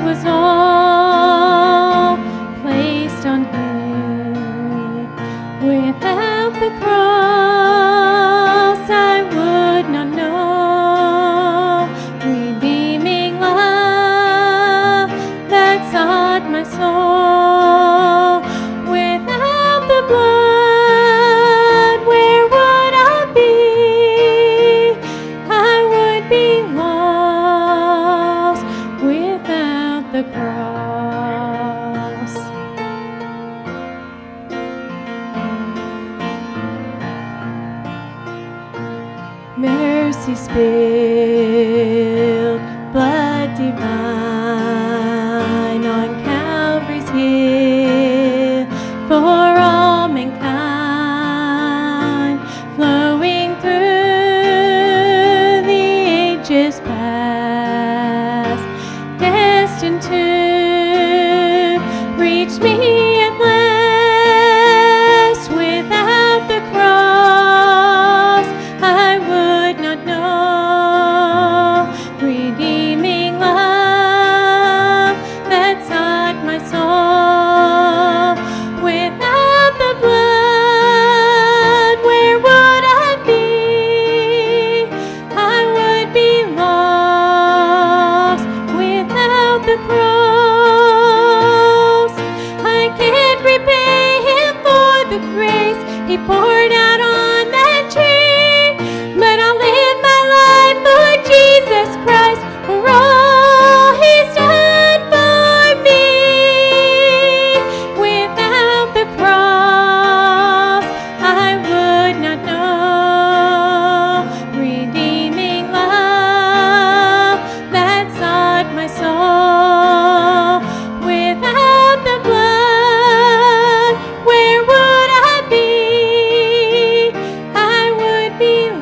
was all placed on him. Without the cross, I would not know redeeming love that sought my soul. Without the blood, where would I be? I would be lost without the cross. Mercy spilled, blood divine on Calvary's hill for all mankind, flowing through the ages past, destined to reach me at last. Without the cross, I would not know redeeming love that sought my soul. Without the blood, where would I be? I would be lost without the cross. I can't repay him for the grace he poured out on that tree, but I'll live my life for Jesus Christ, for all he's done for me. Without the cross, I would not know redeeming love that sought my soul. Without the blood, where would I be? I would be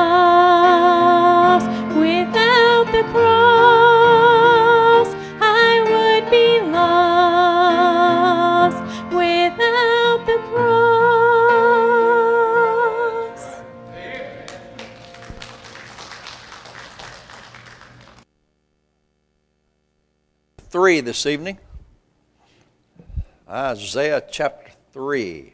lost without the cross. I would be lost without the cross. Three this evening. Isaiah chapter 3.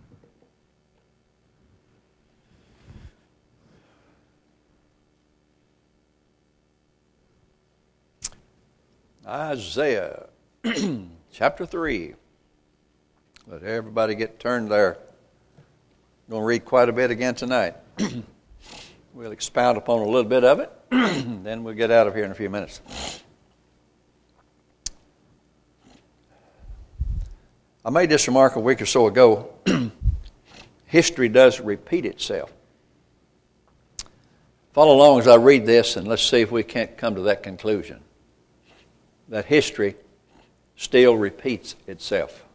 Isaiah chapter 3. Let everybody get turned there. I'm going to read quite a bit again tonight. We'll expound upon a little bit of it, then we'll get out of here in a few minutes. I made this remark a week or so ago. History does repeat itself. Follow along as I read this, and let's see if we can't come to that conclusion. That history still repeats itself.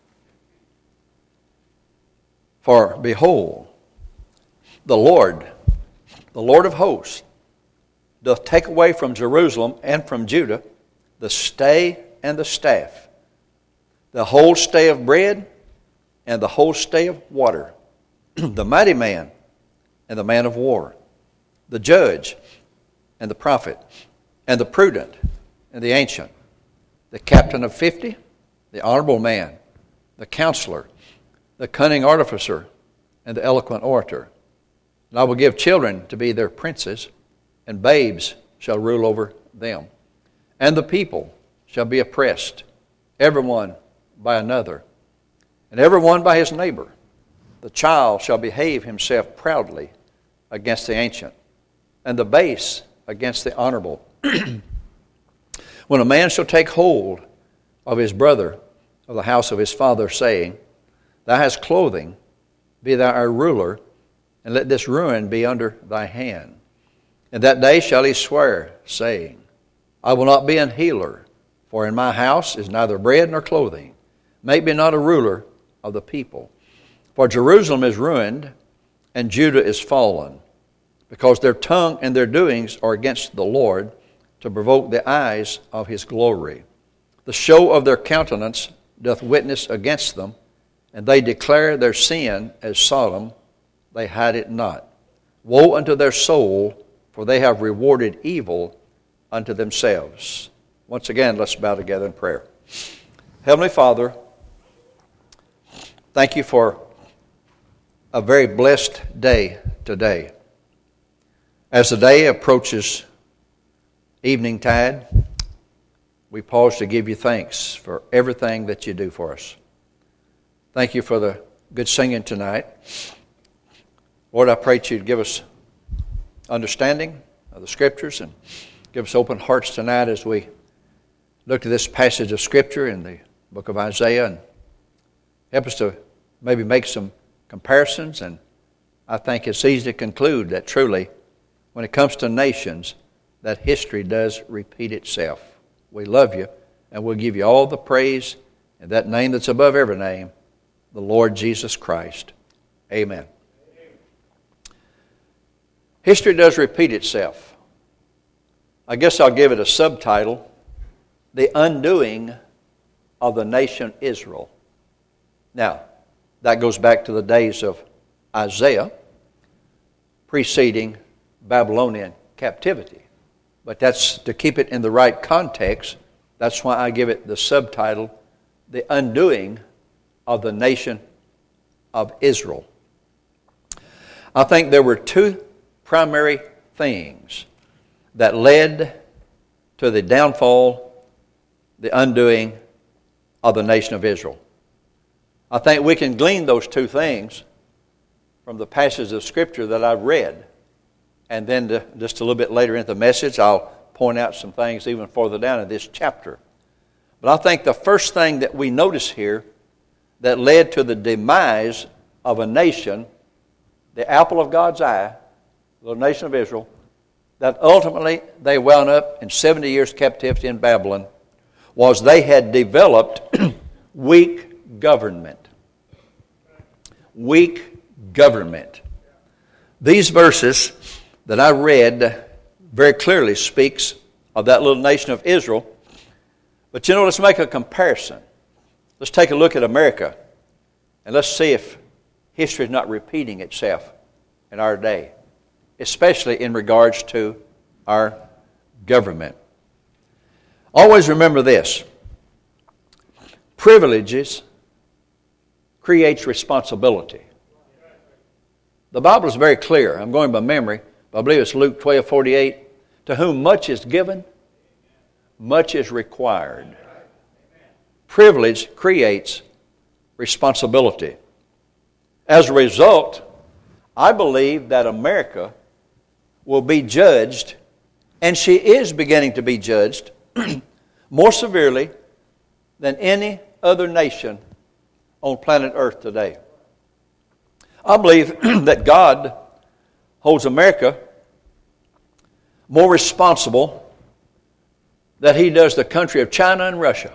For behold, the Lord of hosts, doth take away from Jerusalem and from Judah the stay and the staff, the whole stay of bread and the whole stay of water, the mighty man and the man of war, the judge and the prophet, and the prudent and the ancient, the captain of 50, the honorable man, the counselor, the cunning artificer, and the eloquent orator. And I will give children to be their princes, and babes shall rule over them. And the people shall be oppressed, everyone by another, and everyone by his neighbor. The child shall behave himself proudly against the ancient, and the base against the honorable. When a man shall take hold of his brother of the house of his father, saying, Thou hast clothing, be thou our ruler, and let this ruin be under thy hand. In that day shall he swear, saying, I will not be an healer, for in my house is neither bread nor clothing. Make me not a ruler of the people. For Jerusalem is ruined, and Judah is fallen, because their tongue and their doings are against the Lord, to provoke the eyes of his glory. The show of their countenance doth witness against them, and they declare their sin as Sodom, they hide it not. Woe unto their soul, for they have rewarded evil unto themselves. Once again, let's bow together in prayer. Heavenly Father, thank you for a very blessed day today. As the day approaches evening tide, we pause to give you thanks for everything that you do for us. Thank you for the good singing tonight. Lord, I pray that you'd give us understanding of the Scriptures and give us open hearts tonight as we look at this passage of Scripture in the book of Isaiah and help us to maybe make some comparisons. And I think it's easy to conclude that truly, when it comes to nations, that history does repeat itself. We love you, and we'll give you all the praise in that name that's above every name, the Lord Jesus Christ. Amen. History does repeat itself. I guess I'll give it a subtitle, The Undoing of the Nation Israel. Now, that goes back to the days of Isaiah, preceding Babylonian captivity. But that's to keep it in the right context. That's why I give it the subtitle, The Undoing of the Nation of Israel. I think there were two primary things that led to the downfall, the undoing of the nation of Israel. I think we can glean those two things from the passages of Scripture that I've read. And then just a little bit later in the message, I'll point out some things even further down in this chapter. But I think the first thing that we notice here that led to the demise of a nation, the apple of God's eye, the nation of Israel, that ultimately they wound up in 70 years captivity in Babylon, was they had developed weak government. Weak government. These verses that I read very clearly speaks of that little nation of Israel. But let's make a comparison. Let's take a look at America, and let's see if history is not repeating itself in our day, especially in regards to our government. Always remember this. Privileges creates responsibility. The Bible is very clear. I'm going by memory, but I believe it's Luke 12:48. To whom much is given, much is required. Privilege creates responsibility. As a result, I believe that America will be judged, and she is beginning to be judged, more severely than any other nation on planet Earth today. I believe that God holds America more responsible than He does the country of China and Russia.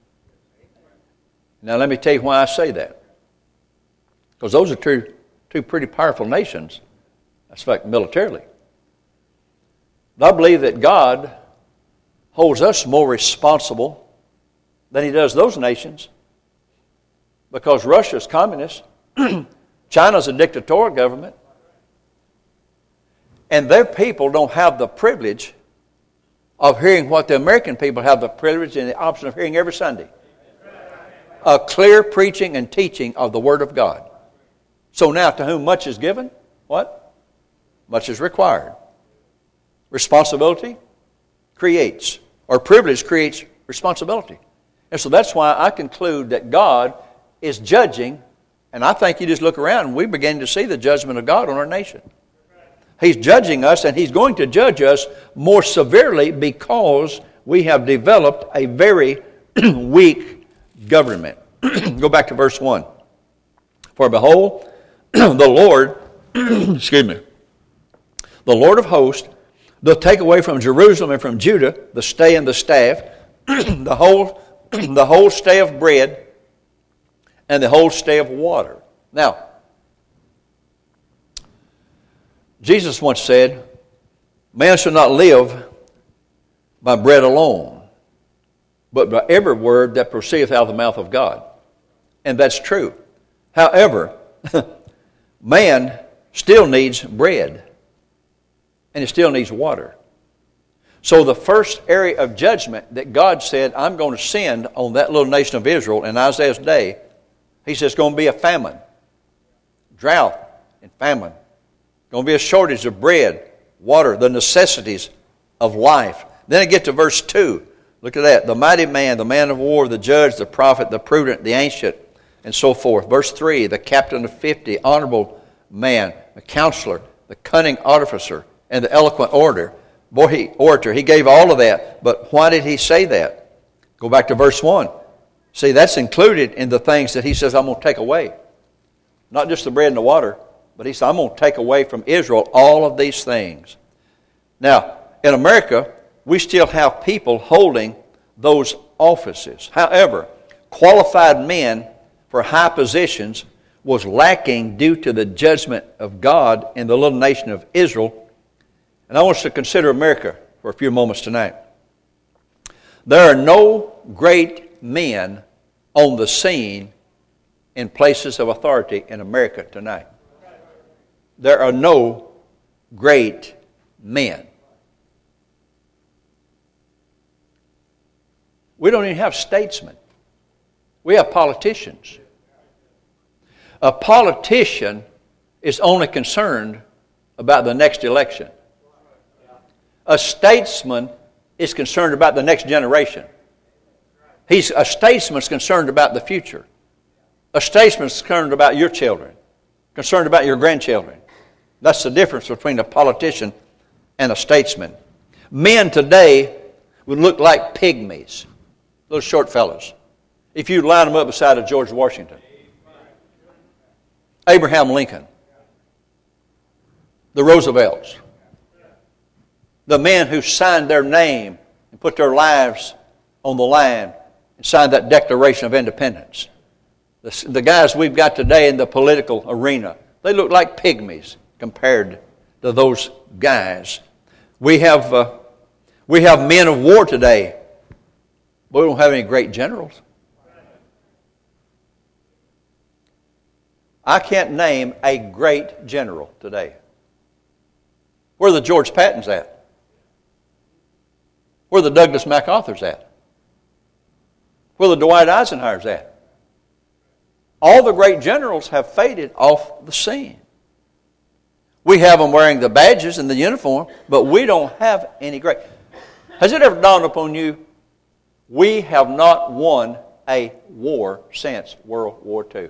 Now let me tell you why I say that. Because those are two pretty powerful nations, that's fact militarily. But I believe that God holds us more responsible than He does those nations, because Russia's communist, China's a dictatorial government, and their people don't have the privilege of hearing what the American people have the privilege and the option of hearing every Sunday. A clear preaching and teaching of the Word of God. So now, to whom much is given, what? Much is required. Responsibility creates, or privilege creates responsibility. And so that's why I conclude that God is judging, and I think you just look around and we begin to see the judgment of God on our nation. He's judging us, and He's going to judge us more severely because we have developed a very weak government. Go back to verse 1. For behold, the Lord, the Lord of hosts, doth take away from Jerusalem and from Judah the stay and the staff, the whole stay of bread, and the whole stay of water. Now, Jesus once said, man shall not live by bread alone, but by every word that proceedeth out of the mouth of God. And that's true. However, man still needs bread, and he still needs water. So the first area of judgment that God said, I'm going to send on that little nation of Israel in Isaiah's day, He says it's going to be a famine, drought and famine. Going to be a shortage of bread, water, the necessities of life. Then I get to verse 2. Look at that. The mighty man, the man of war, the judge, the prophet, the prudent, the ancient, and so forth. Verse 3, the captain of 50, honorable man, the counselor, the cunning artificer, and the eloquent orator. He gave all of that. But why did he say that? Go back to verse 1. See, that's included in the things that he says, I'm going to take away. Not just the bread and the water, but he said, I'm going to take away from Israel all of these things. Now, in America, we still have people holding those offices. However, qualified men for high positions was lacking due to the judgment of God in the little nation of Israel. And I want us to consider America for a few moments tonight. There are no great men on the scene in places of authority in America tonight. There are no great men. We don't even have statesmen. We have politicians. A politician is only concerned about the next election. A statesman is concerned about the next generation. A statesman is concerned about the future. A statesman is concerned about your children, concerned about your grandchildren. That's the difference between a politician and a statesman. Men today would look like pygmies, those short fellows, if you line them up beside of George Washington, Abraham Lincoln, the Roosevelts, the men who signed their name and put their lives on the line and signed that Declaration of Independence. The guys we've got today in the political arena, they look like pygmies compared to those guys. We have men of war today, but we don't have any great generals. I can't name a great general today. Where are the George Pattons at? Where are the Douglas MacArthur's at? Where are the Dwight Eisenhower's at? All the great generals have faded off the scene. We have them wearing the badges and the uniform, but we don't have any great. Has it ever dawned upon you, we have not won a war since World War II?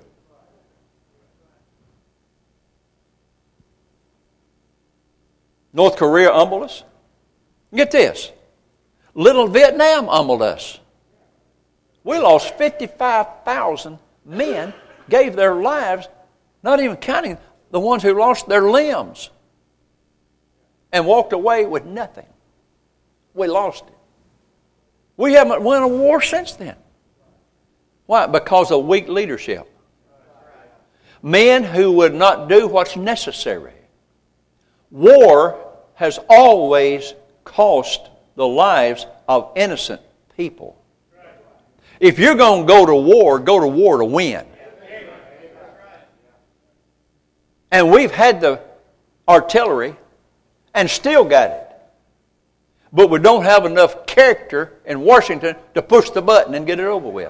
North Korea humbled us. Get this. Little Vietnam humbled us. We lost 55,000 men, gave their lives, not even counting the ones who lost their limbs, and walked away with nothing. We lost it. We haven't won a war since then. Why? Because of weak leadership. Men who would not do what's necessary. War has always cost the lives of innocent people. If you're going to go to war to win. And we've had the artillery and still got it. But we don't have enough character in Washington to push the button and get it over with.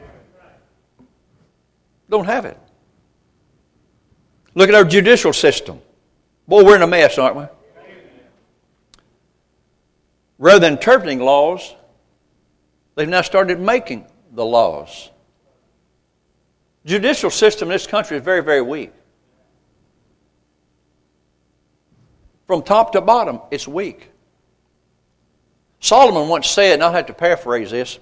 Don't have it. Look at our judicial system. Boy, we're in a mess, aren't we? Rather than interpreting laws, they've now started making the laws. Judicial system in this country is very, very weak. From top to bottom, it's weak. Solomon once said, and I'll have to paraphrase this,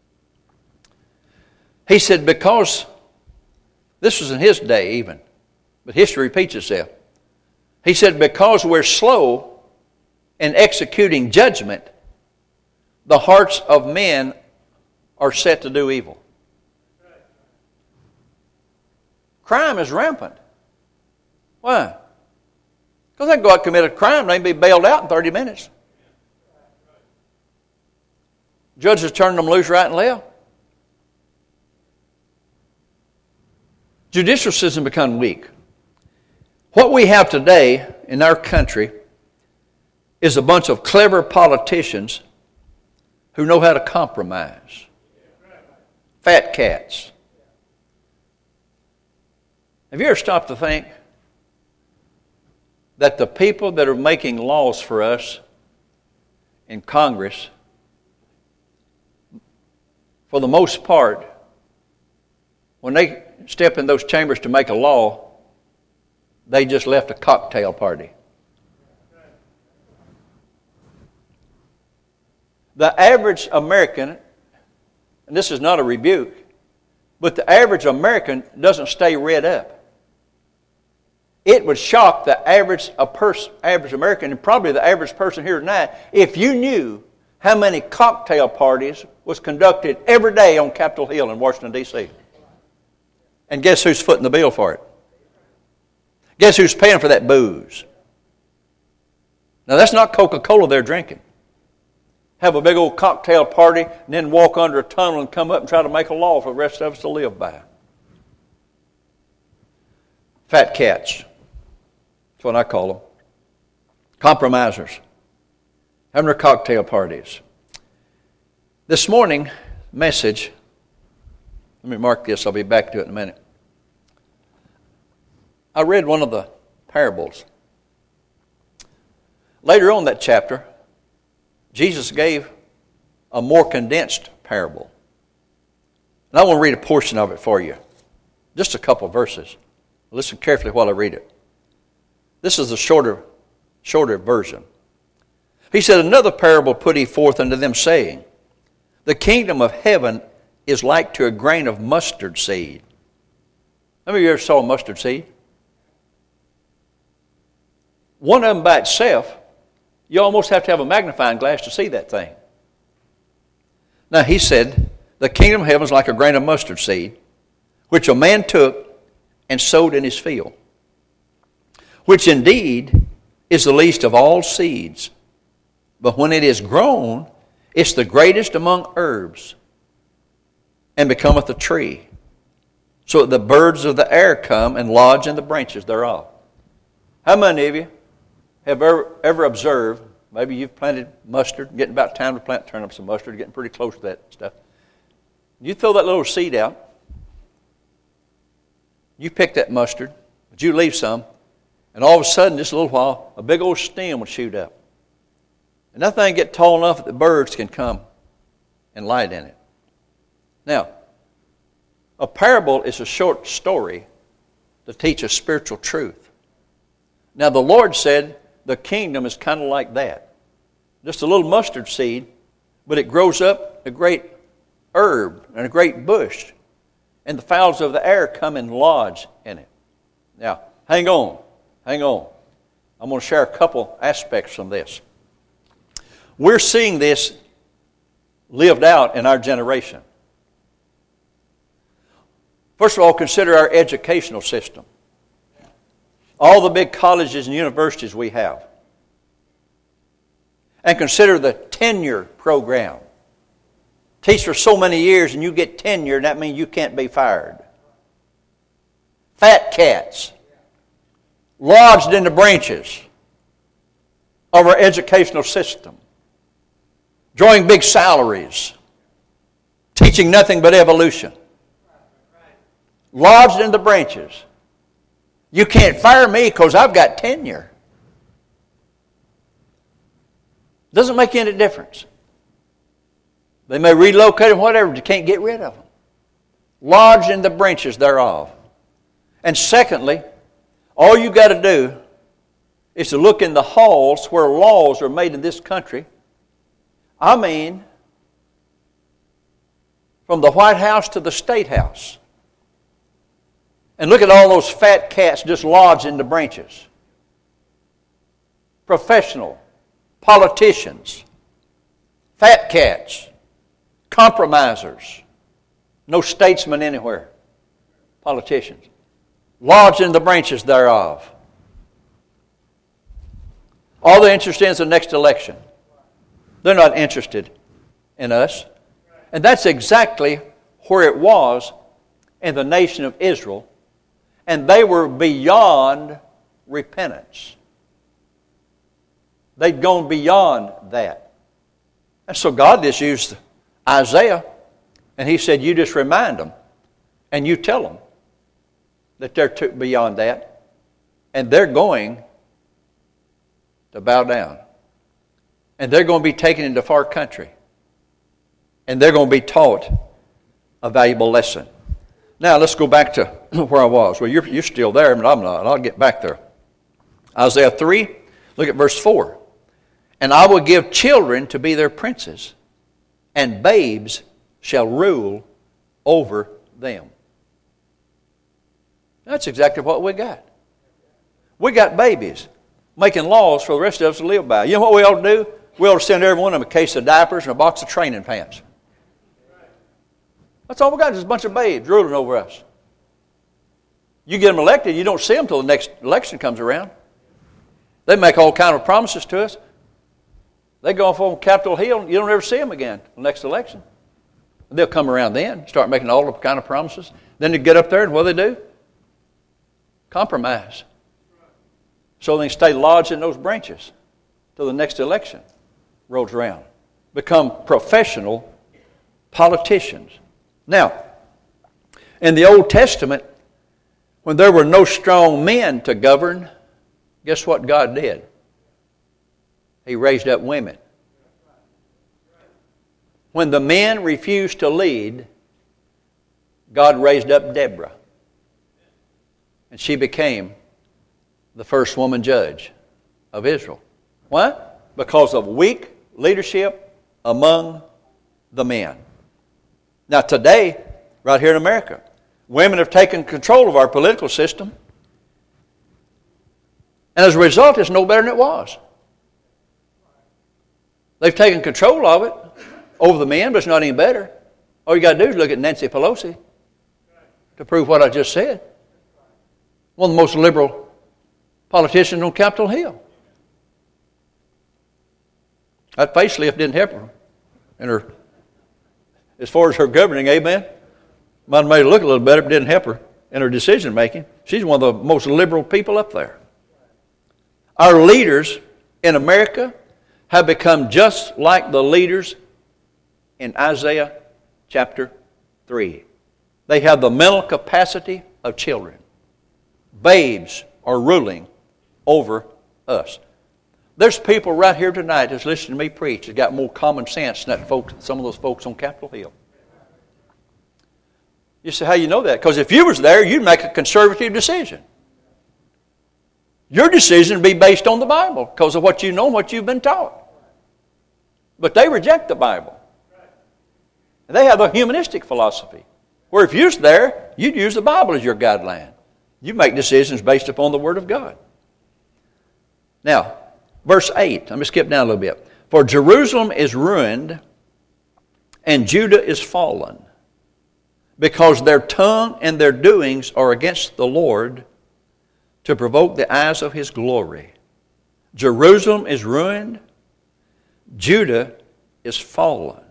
he said, because, this was in his day even, but history repeats itself. He said, because we're slow in executing judgment, the hearts of men are set to do evil. Crime is rampant. Why? Because they can go out and commit a crime, they can be bailed out in 30 minutes. Judges turn them loose right and left. Judicial system become weak. What we have today in our country is a bunch of clever politicians who know how to compromise. Fat cats. Have you ever stopped to think that the people that are making laws for us in Congress, for the most part, when they step in those chambers to make a law, they just left a cocktail party. The average American, and this is not a rebuke, but the average American doesn't stay read up. It would shock the average American, and probably the average person here tonight, if you knew how many cocktail parties was conducted every day on Capitol Hill in Washington, D.C. And guess who's footing the bill for it? Guess who's paying for that booze? Now, that's not Coca-Cola they're drinking. Have a big old cocktail party and then walk under a tunnel and come up and try to make a law for the rest of us to live by. Fat cats. That's what I call them. Compromisers. Having their cocktail parties. This morning, message, let me mark this, I'll be back to it in a minute. I read one of the parables. Later on that chapter, Jesus gave a more condensed parable. And I want to read a portion of it for you. Just a couple of verses. Listen carefully while I read it. This is the shorter version. He said, "Another parable put he forth unto them, saying, The kingdom of heaven is like to a grain of mustard seed." How many of you ever saw a mustard seed? One of them by itself, you almost have to have a magnifying glass to see that thing. Now he said, "The kingdom of heaven is like a grain of mustard seed, which a man took and sowed in his field, which indeed is the least of all seeds. But when it is grown, it's the greatest among herbs, and becometh a tree, so that the birds of the air come and lodge in the branches thereof." How many of you have ever observed, maybe you've planted mustard, getting about time to plant turnips and mustard, getting pretty close to that stuff. You throw that little seed out, you pick that mustard, but you leave some, and all of a sudden, just a little while, a big old stem will shoot up. And that thing get tall enough that the birds can come and light in it. Now, a parable is a short story to teach a spiritual truth. Now, the Lord said the kingdom is kind of like that. Just a little mustard seed, but it grows up a great herb and a great bush, and the fowls of the air come and lodge in it. Now, hang on. I'm going to share a couple aspects from this. We're seeing this lived out in our generation. First of all, consider our educational system. All the big colleges and universities we have. And consider the tenure program. Teach for so many years and you get tenure, and that means you can't be fired. Fat cats. Lodged in the branches of our educational system. Drawing big salaries. Teaching nothing but evolution. Lodged in the branches. You can't fire me because I've got tenure. Doesn't make any difference. They may relocate them, whatever, but you can't get rid of them. Lodged in the branches thereof. And secondly, all you got to do is to look in the halls where laws are made in this country. I mean, from the White House to the State House. And look at all those fat cats just lodged in the branches. Professional, politicians, fat cats, compromisers, no statesmen anywhere, politicians, lodged in the branches thereof. All they're interested in is the next election. They're not interested in us. And that's exactly where it was in the nation of Israel. And they were beyond repentance. They'd gone beyond that. And so God just used Isaiah, and he said, you just remind them, and you tell them that they're beyond that, and they're going to bow down. And they're going to be taken into far country. And they're going to be taught a valuable lesson. Now, let's go back to where I was. Well, you're still there, but I'm not. I'll get back there. Isaiah 3, look at verse 4. And I will give children to be their princes, and babes shall rule over them. That's exactly what we got. We got babies making laws for the rest of us to live by. You know what we ought to do? We ought to send every one of them a case of diapers and a box of training pants. That's all we got, is a bunch of babes ruling over us. You get them elected, you don't see them until the next election comes around. They make all kinds of promises to us. They go off on Capitol Hill, you don't ever see them again the next election. They'll come around then, start making all the kind of promises. Then they get up there, and what do? Compromise. So they stay lodged in those branches till the next election rolls around. Become professional politicians. Now, in the Old Testament, when there were no strong men to govern, guess what God did? He raised up women. When the men refused to lead, God raised up Deborah. And she became the first woman judge of Israel. Why? Because of weak leadership among the men. Now today, right here in America, women have taken control of our political system. And as a result, it's no better than it was. They've taken control of it over the men, but it's not any better. All you got to do is look at Nancy Pelosi to prove what I just said. One of the most liberal politicians on Capitol Hill. That facelift didn't help her. And her, as far as her governing, amen, might have made her look a little better, but didn't help her in her decision making. She's one of the most liberal people up there. Our leaders in America have become just like the leaders in Isaiah chapter 3. They have the mental capacity of children. Babes are ruling over us. There's people right here tonight that's listening to me preach that got more common sense than some of those folks on Capitol Hill. You say, how you know that? Because if you was there, you'd make a conservative decision. Your decision would be based on the Bible because of what you know and what you've been taught. But they reject the Bible. And they have a humanistic philosophy. Where if you was there, you'd use the Bible as your guideline. You make decisions based upon the Word of God. Now, verse 8. Let me skip down a little bit. For Jerusalem is ruined, and Judah is fallen, because their tongue and their doings are against the Lord, to provoke the eyes of His glory. Jerusalem is ruined, Judah is fallen.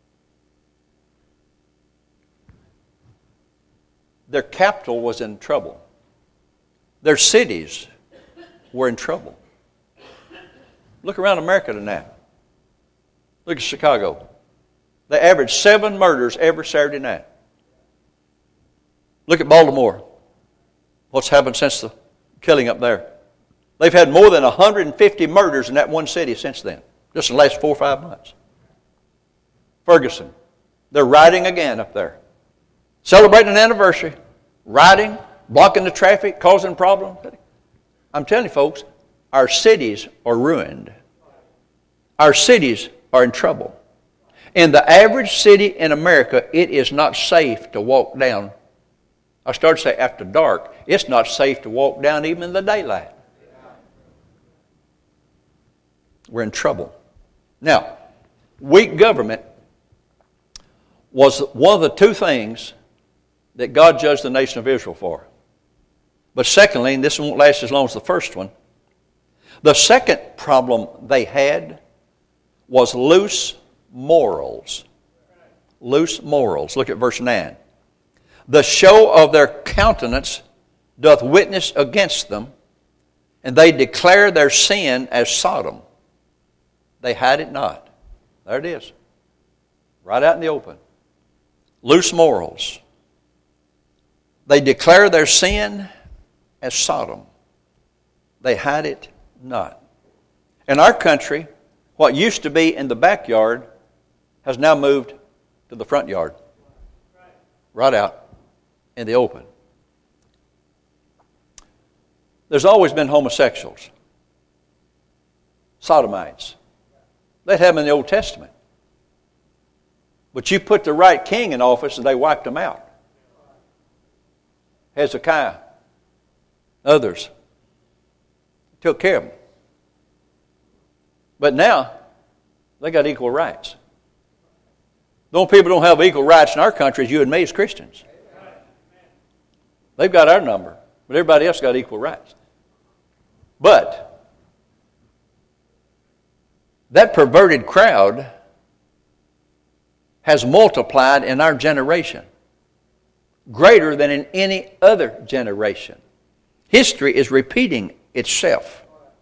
Their capital was in trouble. Their cities were in trouble. Look around America tonight. Look at Chicago. They average 7 murders every Saturday night. Look at Baltimore. What's happened since the killing up there? They've had more than 150 murders in that one city since then. Just in the last 4 or 5 months. Ferguson. They're rioting again up there. Celebrating an anniversary. Rioting, blocking the traffic, causing problems. I'm telling you folks, our cities are ruined. Our cities are in trouble. In the average city in America, it is not safe to walk down. I started to say after dark. It's not safe to walk down even in the daylight. We're in trouble. Now, weak government was one of the 2 things that God judged the nation of Israel for. But secondly, and this won't last as long as the first one, the second problem they had was loose morals. Loose morals. Look at verse 9. The show of their countenance doth witness against them, and they declare their sin as Sodom. they hide it not. There it is. Right out in the open. Loose morals. They declare their sin as Sodom. They hide it not. In our country, what used to be in the backyard has now moved to the front yard. Right out in the open. There's always been homosexuals. Sodomites. They'd have them in the Old Testament. But you put the right king in office and they wiped them out. Hezekiah. Others. Took care of them. But now, they got equal rights. The only people who don't have equal rights in our country is you and me as Christians. They've got our number, but everybody else got equal rights. But that perverted crowd has multiplied in our generation greater than in any other generation. History is repeating itself,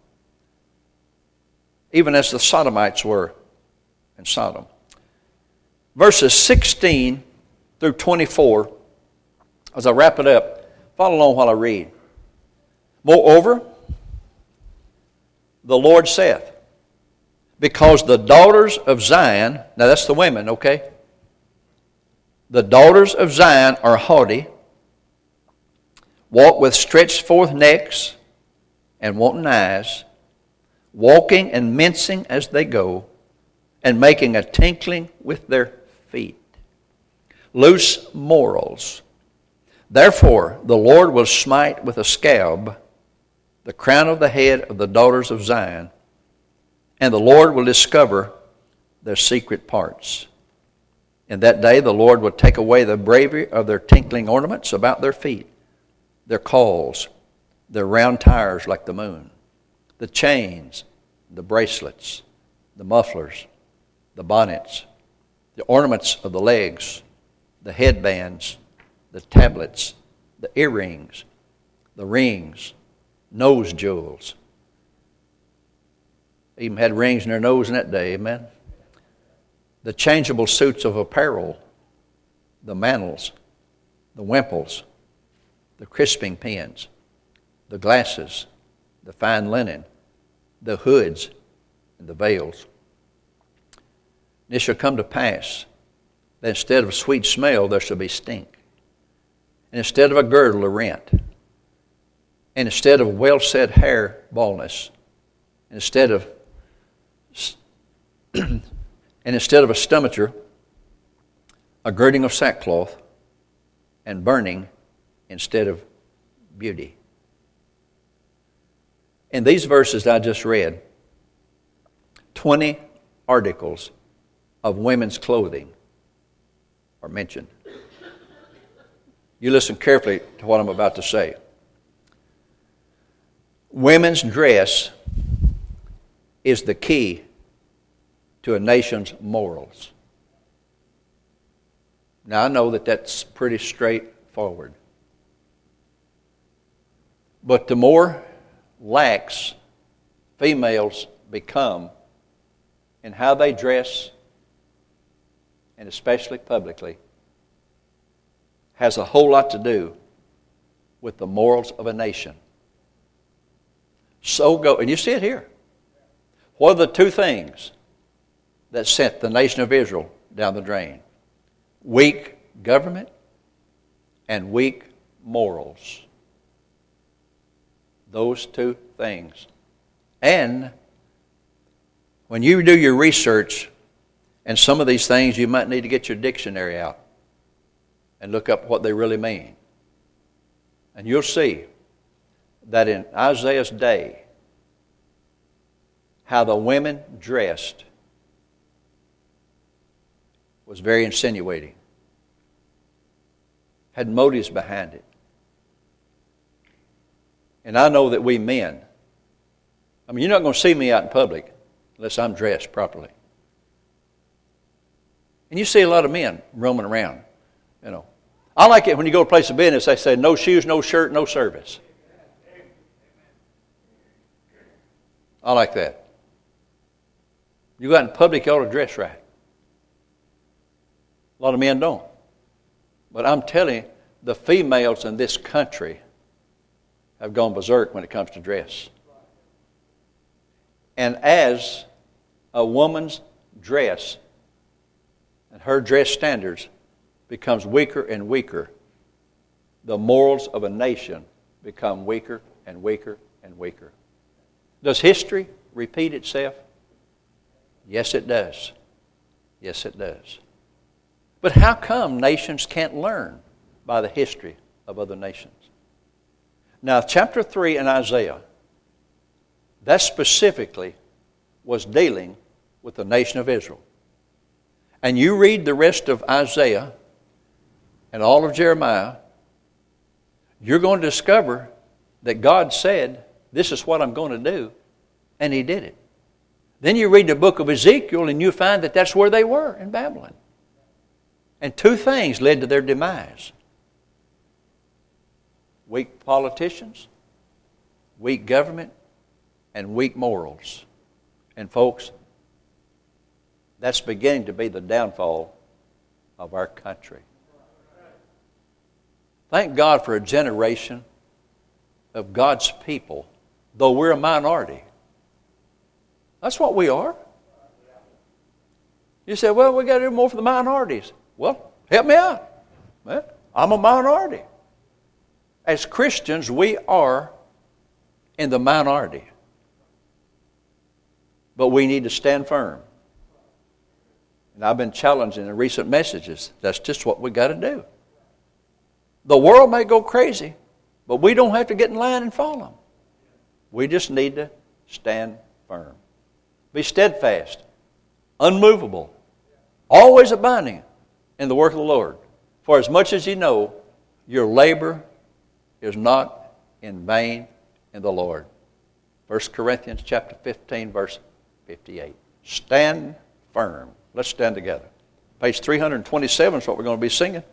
even as the Sodomites were in Sodom. Verses 16 through 24, as I wrap it up, follow along while I read. Moreover, the Lord saith, because the daughters of Zion, now that's the women, okay? The daughters of Zion are haughty, walk with stretched forth necks and wanton eyes, walking and mincing as they go, and making a tinkling with their feet. Loose morals. Therefore, the Lord will smite with a scab the crown of the head of the daughters of Zion, and the Lord will discover their secret parts. In that day the Lord will take away the bravery of their tinkling ornaments about their feet, their cauls, their round tires like the moon, the chains, the bracelets, the mufflers, the bonnets, the ornaments of the legs, the headbands, the tablets, the earrings, the rings, nose jewels. They even had rings in their nose in that day, amen? The changeable suits of apparel, the mantles, the wimples, the crisping pins, the glasses, the fine linen, the hoods, and the veils. And it shall come to pass that instead of sweet smell there shall be stink, and instead of a girdle a rent, and instead of well-set hair baldness, and instead of a stomacher, a girding of sackcloth, and burning instead of beauty. In these verses I just read, 20 articles of women's clothing are mentioned. You listen carefully to what I'm about to say. Women's dress is the key to a nation's morals. Now I know that that's pretty straightforward. But the more lax females become in how they dress, and especially publicly, has a whole lot to do with the morals of a nation. So go, and you see it here. What are the two things that sent the nation of Israel down the drain? Weak government and weak morals. Those two things. And when you do your research, and some of these things you might need to get your dictionary out and look up what they really mean. And you'll see that in Isaiah's day, how the women dressed was very insinuating. Had motives behind it. And I know that we men, you're not going to see me out in public unless I'm dressed properly. And you see a lot of men roaming around, I like it when you go to a place of business, they say, no shoes, no shirt, no service. I like that. You go out in public, you ought to dress right. A lot of men don't. But I'm telling you, the females in this country have gone berserk when it comes to dress. And as a woman's dress and her dress standards becomes weaker and weaker, the morals of a nation become weaker and weaker and weaker. Does history repeat itself? Yes, it does. Yes, it does. But how come nations can't learn by the history of other nations? Now, chapter 3 in Isaiah, that specifically was dealing with the nation of Israel. And you read the rest of Isaiah and all of Jeremiah, you're going to discover that God said, this is what I'm going to do, and He did it. Then you read the book of Ezekiel and you find that that's where they were, in Babylon. And two things led to their demise. Weak politicians, weak government, and weak morals. And folks, that's beginning to be the downfall of our country. Thank God for a generation of God's people, though we're a minority. That's what we are. You say, well, we got to do more for the minorities. Well, help me out. Well, I'm a minority. As Christians, we are in the minority. But we need to stand firm. And I've been challenged in the recent messages. That's just what we got to do. The world may go crazy, but we don't have to get in line and follow. We just need to stand firm. Be steadfast, unmovable, always abounding in the work of the Lord. For as much as you know, your labor is not in vain in the Lord. 1 Corinthians chapter 15, verse 58. Stand firm. Let's stand together. Page 327 is what we're going to be singing.